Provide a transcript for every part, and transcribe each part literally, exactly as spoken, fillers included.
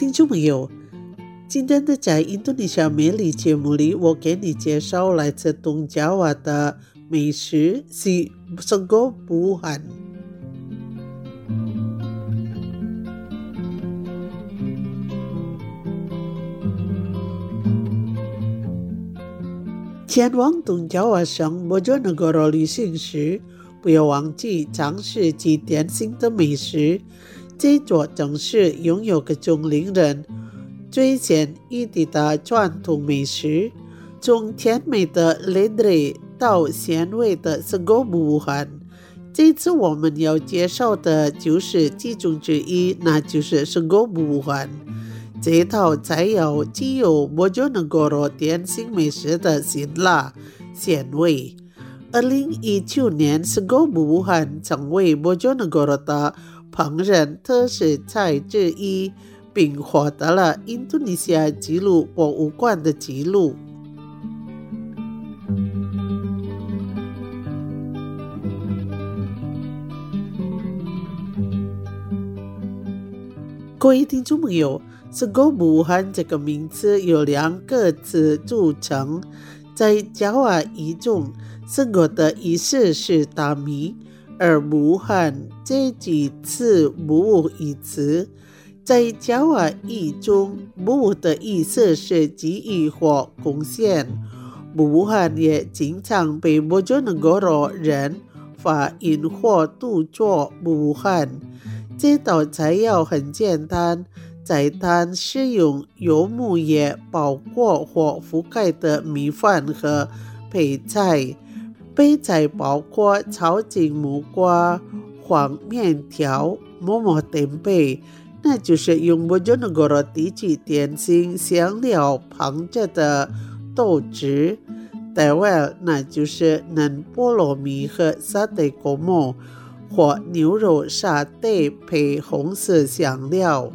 听众朋友，今天的在印度尼西亚美丽节目里，我给你介绍来自东爪哇的美食是 Sego Buuhan。前往东爪哇省 Bojonegoro 旅行时，不要忘记尝试其典型的美食。这座城市拥有各种令人最显异的传统美食，从甜美的 ledre 到鲜味的 Sego Buuhan。这次我们要介绍的就是其中之一，那就是 Sego Buuhan。这套菜肴既有 Bojonegoro 典型美食的辛辣鲜味。二零一九年 Sego Buuhan 成为 Bojonegoro 的烹饪特色菜之一，并获得了印度尼西亚纪录博物馆的纪录。各位听众朋友， Sego Buuhan 这个名字由两个字组成，在爪哇语中 Sego 的意思是大米，而 Buuhan 这几次 Bu 一词，在爪哇语中 Bu 的意思是给予或贡献。 Buuhan 也经常被 Bojonegoro 人发音或读作 Buuhan。 这道菜肴很简单，在单使用由木叶包裹或覆盖的米饭和配菜，配菜包括炒金木瓜、黄面条、馍馍tempeh，那就是用 Bojonegoro 地区典型香料烹制的豆汁。Tewel 那就是嫩菠萝蜜和沙爹锅馍或牛肉沙爹配红色香料。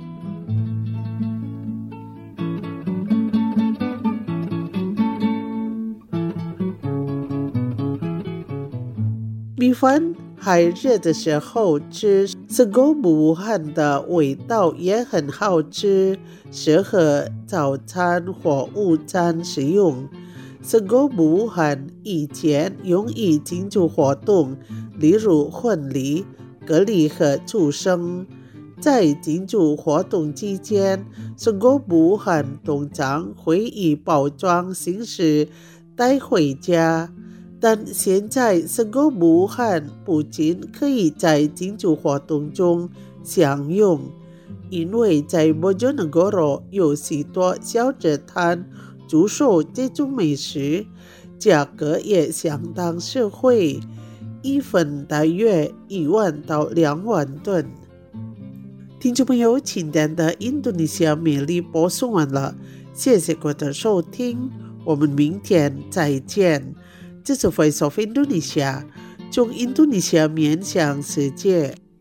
米饭还热的时候吃 Sego Buuhan 的味道也很好吃，适合早餐或午餐食用。 Sego Buuhan 以前用于庆祝活动，例如婚礼、割礼和出生。在庆祝活动期间， Sego Buuhan 通常会以包装形式带回家。但现在 Sego Buuhan 不仅可以在庆祝活动中享用，因为在 Bojonegoro 有许多小吃摊出售这种美食，价格也相当实惠，一份大约一万到两万吨。听众朋友，今天的印度尼西亚美丽播送完了，谢谢各位的收听，我们明天再见。这是 Voice of Indonesia， 从印度尼西亚面向世界。